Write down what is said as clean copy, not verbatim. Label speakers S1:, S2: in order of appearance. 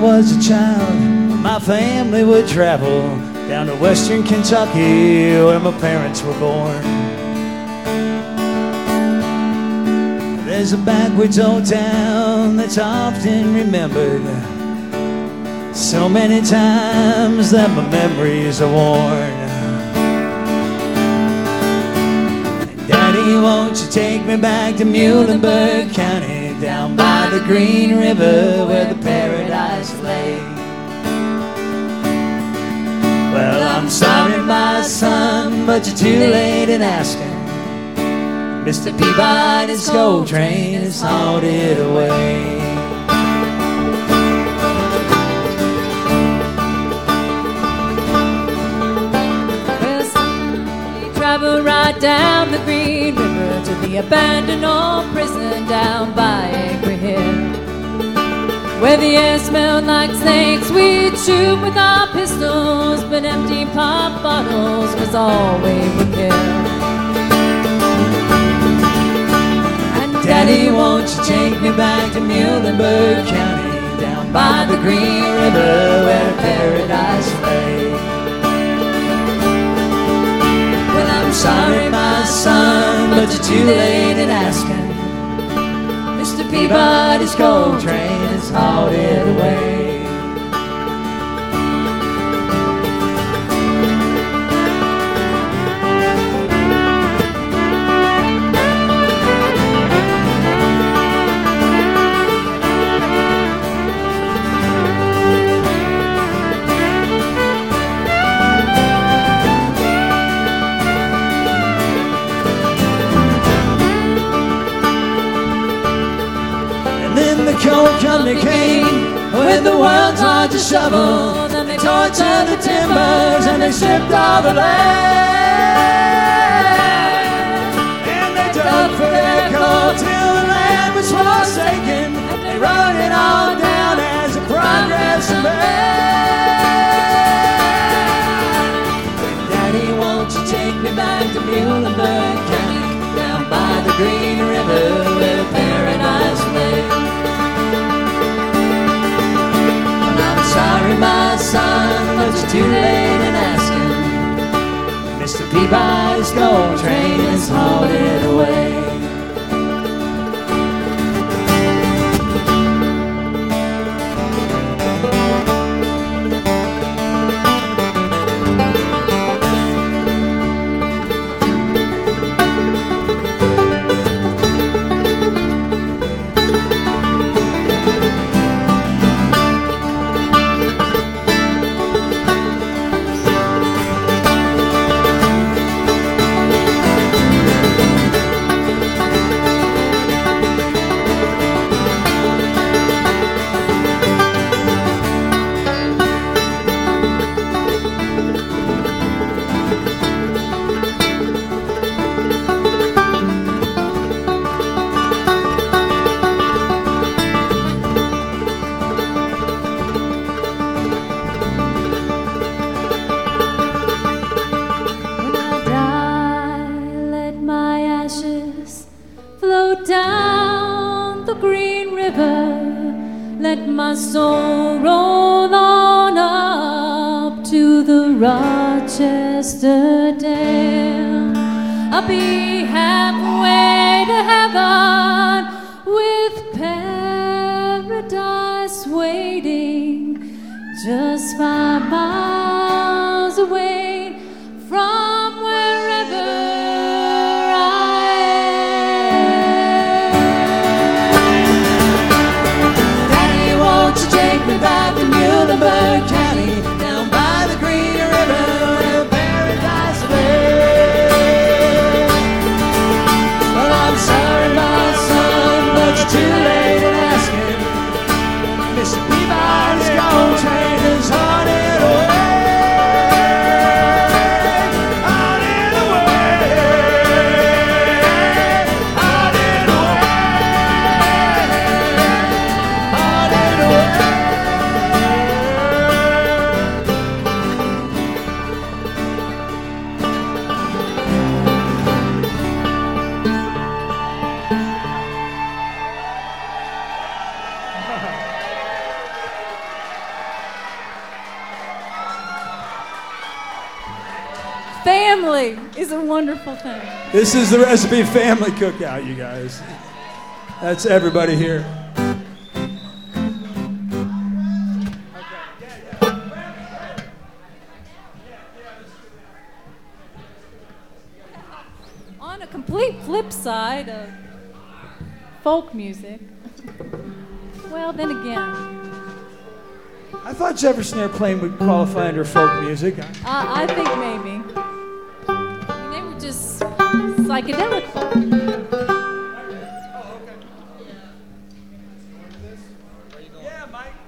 S1: was a child, my family would travel down to western Kentucky where my parents were born. There's a backwoods old town that's often remembered, so many times that my memories are worn. Daddy, won't you take me back to Muhlenberg County, down by the Green River where the paradise lay? Well, I'm sorry, my son, but you're too late in asking. Mr. Peabody's gold train is hauled it away.
S2: Well, son, we travel right down the Green River to the abandoned old prison down by Angry Hill, where the air smelled like snakes. We'd shoot with our pistols, but empty pop bottles was all we would kill.
S1: Daddy, won't you take me back to Muhlenberg County, down by the Green River where paradise lay? Well, I'm sorry, my son, but you're too late in asking. Mr. Peabody's gold train has hauled it away. Coal company came with the world's largest shovel. Then they tortured the timbers and they stripped all the land. And they dug for their coal till the land was forsaken. And they wrote it all down as a progress of man. Daddy, won't you take me back to Muhlenberg County, down by the Green River where paradise lay? Sorry, my son, but you're too late in asking. Mr. Peabody's gold train has hauled it away.
S2: Down the Green River, let my soul roll on up to the Rochester Dam. I'll be halfway to heaven with paradise waiting, just 5 miles away from wherever back to Muhlenberg County, down by the Green River where paradise lay. Well, I'm sorry, my son, but you're too late in asking. Mr. Peabody's gold train has hauled it away. is a wonderful thing.
S1: This is the Recipe Family Cookout, you guys. That's everybody here.
S2: On a complete flip side of folk music, well, then again,
S1: I thought Jefferson Airplane would qualify under folk music.
S2: I think maybe. They were just psychedelic folk.
S1: Yeah, Mike.